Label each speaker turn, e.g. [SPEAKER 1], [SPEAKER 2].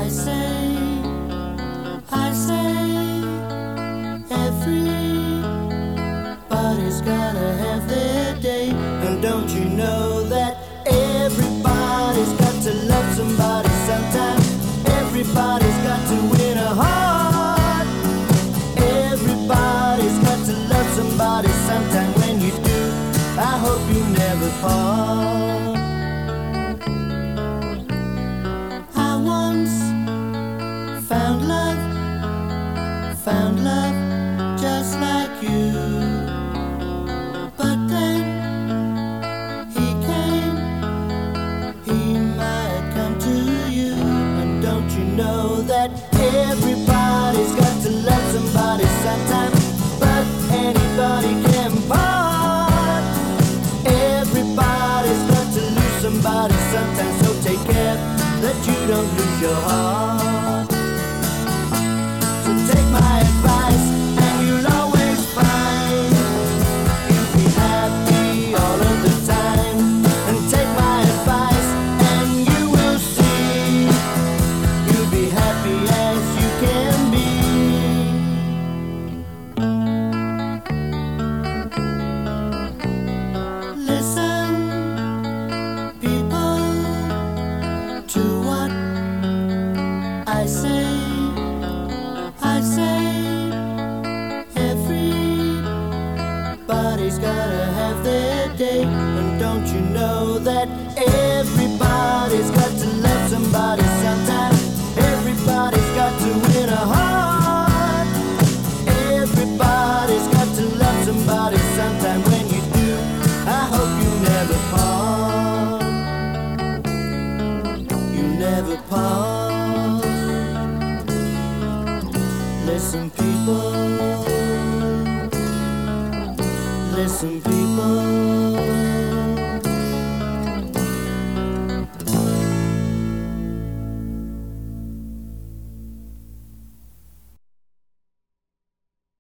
[SPEAKER 1] I say, everybody's gotta have their day. And don't you know that everybody's got to love somebody sometime? Everybody's got to win a heart. Everybody's got to love somebody sometime. When you do, I hope you never part. I once found love just like you. But then he came, he might come to you. And don't you know that everybody's got to love somebody sometime? But anybody can part. Everybody's got to lose somebody sometime. So take care that you don't lose your heart. So take my advice and you'll always find you'll be happy all of the time. And take my advice and you will see you'll be happy as you can be. Listen, people, to what I say. Everybody's gotta have their day. And don't you know that everybody's got to love somebody sometime? Everybody's got to win a heart. Everybody's got to love somebody sometime. When you do, I hope you never part. You never part. Listen, people. Listen, people.